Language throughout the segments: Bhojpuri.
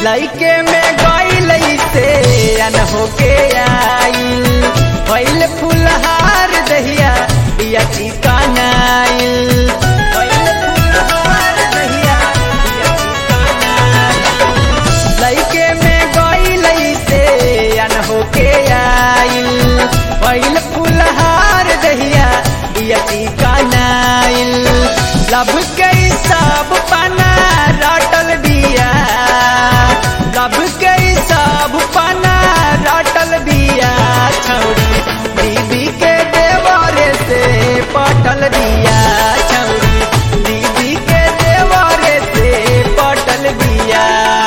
लइके में गइल से अन होके आइल भइल फुलहार दहिया बिया चिकनाइल भइल फुलहार दहिया बिया चिकनाइल लइके में गइल से अन होके आइल भइल फुलहार दहिया बिया चिकनाइल लब के सब पना रटल बिया लब के सब पना रटल बिया छौरी दीदी के देवरे से पटल बिया छौरी दीदी के देवरे से पटल बिया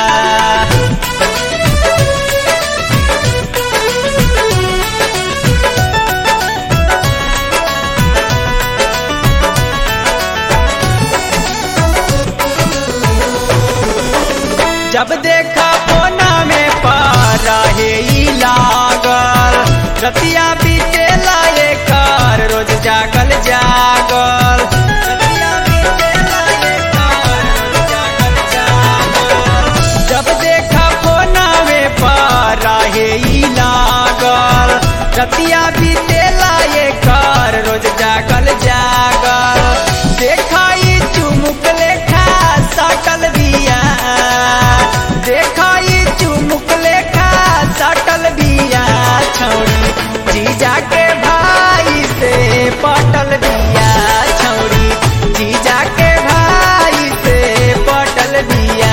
जब देखा कोना में पारा हे लागल रतिया बीते लाए कर रोज जागल जागल रतिया बीते लाए कर रोज जागल जागल जब देखा कोना में पारा हे लागल रतिया बीते लाए कर रोज जागल जागल देखाई चुमुक लेखा सटल बिया देखाई चुमुक लेखा सटल बिया छौरी जीजा के भाई से पटल बिया छौरी जीजा के भाई से पटल बिया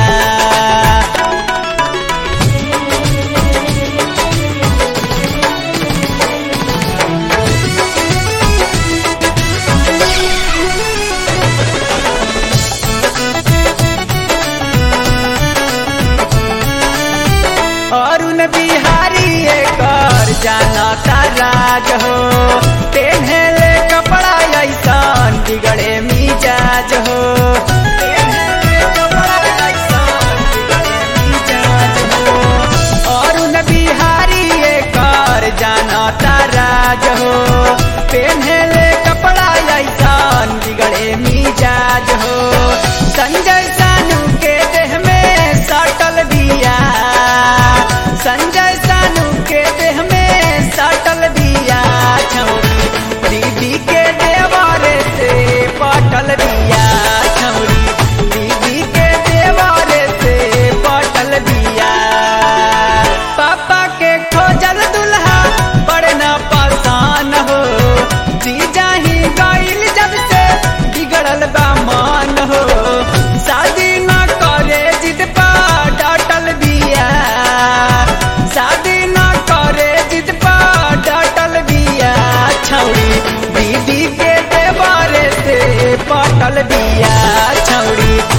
अरुण बिहारी कर जाना राज हो पेन्हले कपड़ा ऐसन बिगड़े मिजाज हो पेन्हले कपड़ा ऐसन बिगड़े मिजाज हो अरुण बिहारी कर जाना राज हो पेन्हले कपड़ा ऐसन बिगड़े मिजाज हो संजय सानू के देह में सटल बिया संजय सानू के देह में सटल बिया छौरी दीदी के देवरे से पटल बिया छौरी दीदी के देवरे से पटल बिया पापा के खोजल दुल्हा बड़े न पसान हो जीजा ही गइल जब से बिगड़ल बा मान हो शादी न करे जिद पा डटल बिया शादी न करे जिद पा डटल बिया छौरी दीदी के देवरे से पटल बिया छौरी